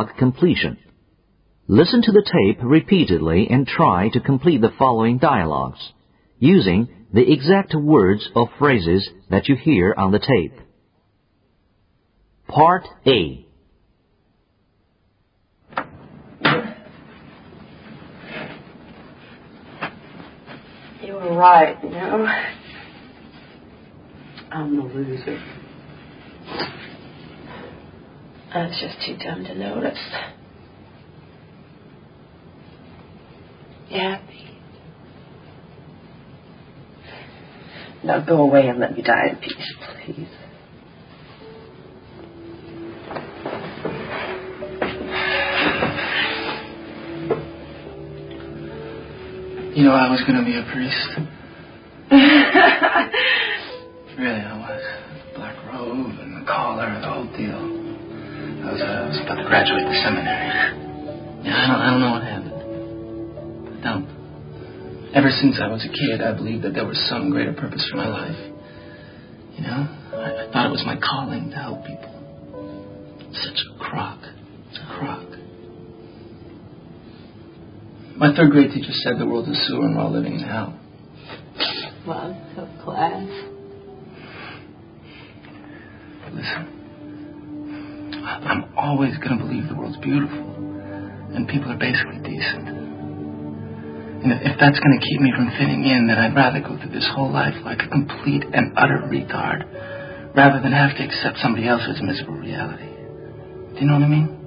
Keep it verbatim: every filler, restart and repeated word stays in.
dialogue completion. Listen to the tape repeatedly and try to complete the following dialogues, using the exact words or phrases that you hear on the tape. Part A. You were right, you know. I'm the loser. I was just too dumb to notice. You happy? Now go away and let me die in peace, please. You know, I was going to be a priest. Really, I was. Black robe and the collar, the whole deal. I was, uh, I was about to graduate the seminary. Yeah, I don't, I don't know what happened. I don't. Ever since I was a kid, I believed that there was some greater purpose for my life. You know, I, I thought it was my calling to help people. Such a crock. It's a crock. My third grade teacher said the world's a sewer and we're all living in hell. Well, so class. Listen, I'm always going to believe the world's beautiful and people are basically decent. And if that's going to keep me from fitting in, then I'd rather go through this whole life like a complete and utter retard rather than have to accept somebody else's miserable reality. Do you know what I mean?